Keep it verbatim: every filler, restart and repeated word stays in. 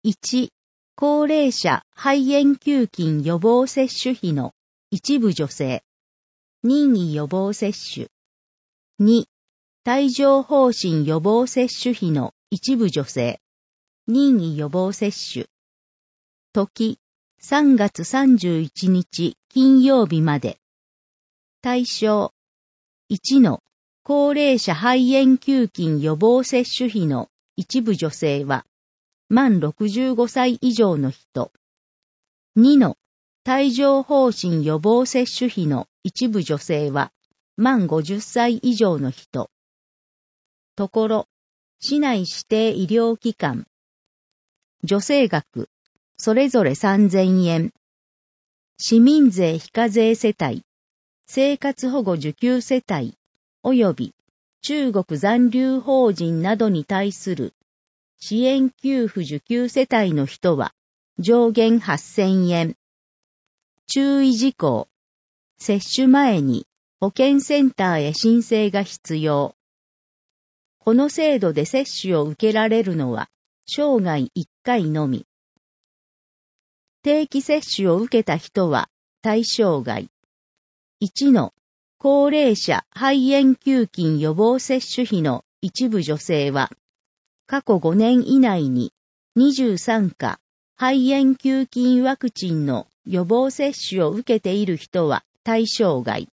いち、高齢者肺炎球菌予防接種費の一部助成。任意予防接種。に、帯状疱疹予防接種費の一部助成。任意予防接種。時、さんがつさんじゅういちにち金曜日まで。対象。いちの高齢者肺炎球菌予防接種費の一部助成は、満ろくじゅうごさい以上の人。にの帯状疱疹予防接種費の一部助成は、満ごじゅっさい以上の人。ところ、市内指定医療機関。助成額、それぞれさんぜんえん。市民税非課税世帯、生活保護受給世帯、及び中国残留邦人などに対する支援給付受給世帯の人は上限はっせんえん。注意事項。接種前に保健センターへ申請が必要。この制度で接種を受けられるのは生涯いっかいのみ。定期接種を受けた人は対象外。いちの高齢者肺炎球菌予防接種費の一部助成は、過去ごねん以内ににじゅうさんか肺炎球菌ワクチンの予防接種を受けている人は対象外。